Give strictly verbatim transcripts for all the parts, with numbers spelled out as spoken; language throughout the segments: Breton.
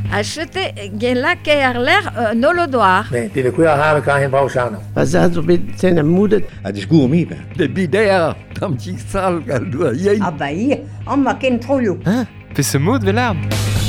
Achete gelake erler nolodoar. Nee, die de kuya haben kan geen pausano. Was also mit seiner Mutter? Het is goed mee, ben. De bidea, tam ci sal gal dua yei. Ah bah hier, on m'a ken trollo. Ah, pe se mod velarm.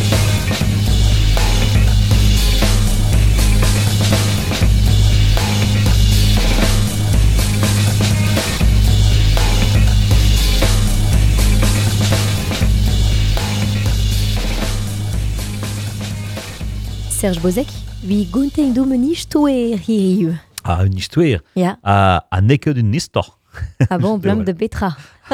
Serge Bozek, vi gonten domeni stoer hiriu. Ah, une histoire. Ja. Ah, a neket une histoire. Ah bon, blam de betra.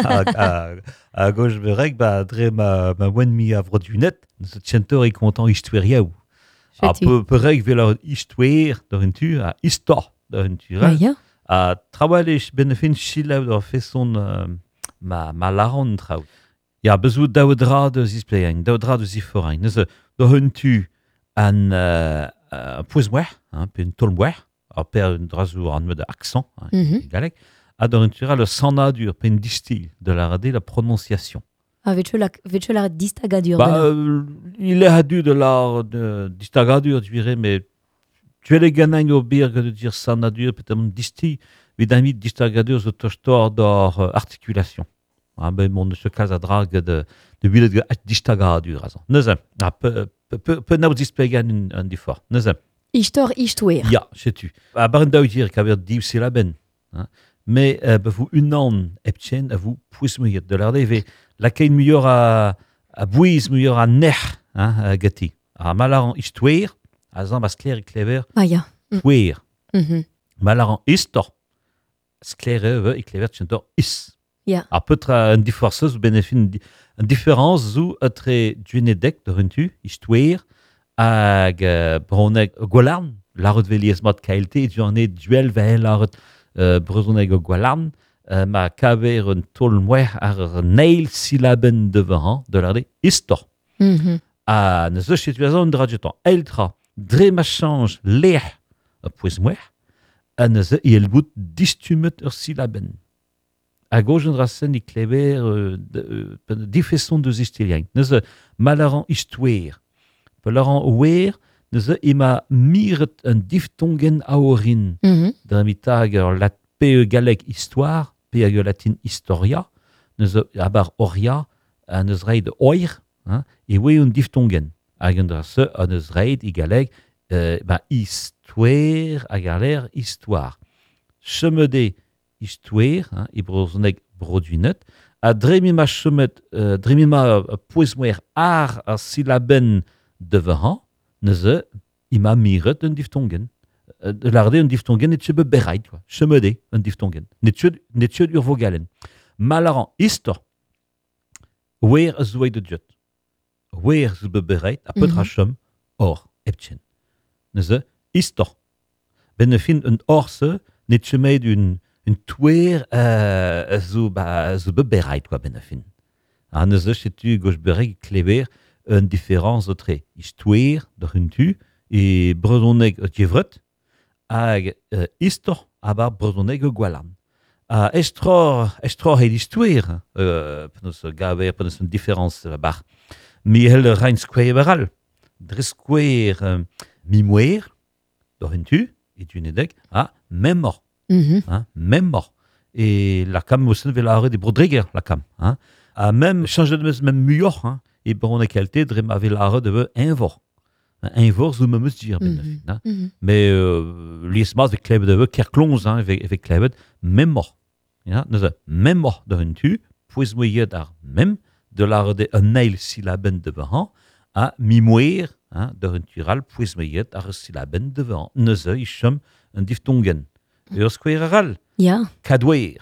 A gauche berek, ba, dre ma, ma oen mi a vrodunet, se tjentor e kontant histoire yaou. A peu berek vel ar histoire d'ar un tu, a histoire d'ar un tu. Ja. A trawalech benefin chilaou d'ar feson uh, ma, ma laran traoù. Ja, bezout daoudra de zispleañ, daoudra de ziforañ. Neuze, d'ar un tu, an uh, uh, poezmouer, hein, pe un tolmouer, a per un drazour an meud accent, hein, Mhm. galek, a d'ar un tura le sanadur, pe un distil, de la rade la prononciation. Ah, vetcho la, vetcho la distagadur. Bah, euh, il est hadu de l'art de distagadur, je dirais, mais tu es les ganagne au birg de dire sanadur, peut-être un disti, mais d'un mythe distagadur, je te stor d'ar uh, articulation. Ah, ben, mon ne se case à drague de, de ville de distagadur, raison. Neuze, ah, peu, peu, peu n'au dispegan un, un diffort. Neuze. Istor istoer. Ja, sais-tu. A bar an daou dir kaver div silaben. Hein? Mais euh, bah, vous une an epchen a vous pousse mouillet de l'arde ve la kein meilleur a a bouiz meilleur a ner hein a gati. A malaran istouer a zan bas clair et clever Ah, ja. Mm. touer. Mhm. Malaran istor. Sclere ve et clever tchentor is. Ja. A petra un difforceuse benefin une différence zou atre duenedek de rentu istouer hag uh, broneg gwalarn, l'arret veliez mat kaelte, et journe duel vel l'arret uh, brezoneg o gwalarn, uh, ma kaver un tol mouer ar neil silaben de varan, de l'arde istor. Mhm. A ne zo situazion dra jetan eltra, dre ma change leh a pouez mouer, a ne zo il bout distumet ur silaben. A gauche un rasen i kleber uh, de, uh, difeson de zistilian. Ne zo malaran istouer, Laurent Ouer, neuze ima miret un diftongen aorin, Mhm. d'un mitag ur lat pe galek histoire, pe ag latin historia, neuze abar oria, a neus reid oir, hein, e oe un diftongen. Hag un dra se, a neus reid i galek, euh, ba histoire, hag ar ler histoire. Chemede histoire, hein, i brozoneg broduinet, a dremima chemet, euh, dremima uh, poezmouer ar ar silaben devaran, neuze, ima miret un diftongen. Uh, de l'arde un diftongen et tchebe bereit, quoi. Chemede un diftongen. Netchud ur vogalen. Malaran istor, wer a zouei de djet. Wer zube bereit, a petra Mhm. chem, or, epchen. Neuze, istor. Ben fin un orse, netchemed un, un touer uh, zo, ba, zube bereit, quoi, ben fin. Ah, neuze, chetu goch bereit kleber, une différence entre histoire de rentu et brezoneg djevret hag uh, istor abar brezoneg gwalarn. A estror estror et histoire euh, penos gaver penos une différence bar mi hel rein square dresquare euh, mimouer de rentu et tu nedek a memor Mhm. hein memor et la cam aussi velare de brodriger la cam hein a même changer de même muyor hein et bon on qualité de ma velare de invor invor zo me mus dire ben Mhm. hein? Mhm. Mais euh, l'ismas avec kleb de kerklons hein avec avec kleb memor ja dus memor de un tu puis moyer dar mem de la de un nail syllaben de behan a mimoer hein de un tural puis moyer dar syllaben de behan ne ze ischem un diftongen ur squareral Ja. cadwer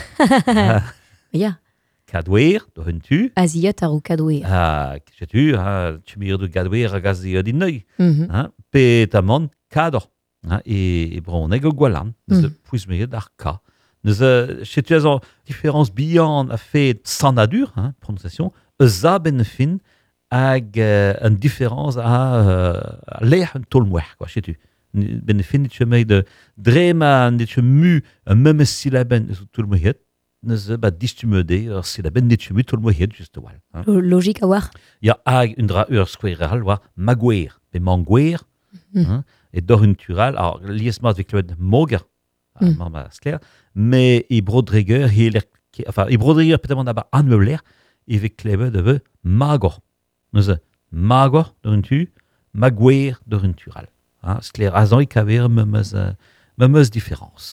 Ja. cadwer de un tu Aziot ar o kadouer. ah que tu ah tu mir de cadwer a gazi di neuil Mhm. hein petamon cadre hein et broneg o gwalan Mm. ne puis moyer dar ka Neuze, tu as une différence bihan a fait sanadur, hein, prononciation, za ben fin hag uh, une différence à uh, leh un tolmouer, quoi, sais-tu. Ben fin, tu mets de drema, tu mu, un même syllaben, tout le moyet, neuze bat distumede, ur se la ben netumu tol mohet just wal. Hein. Lo- Logique à voir. Ya hag un dra ur skoueral war magouer, pe mangouer, Mm. hein, et dor un tural, alors lies mat vek leud moger, Mm. mm. ma skler, mais e brodreger, he ler, enfin, e brodreger petamant abar anmeuler, e vek leud de ve magor. Neuze, magor dor un tu, magouer dor un tural. Hein, skler azan e kaver memeus, euh, memeus différence.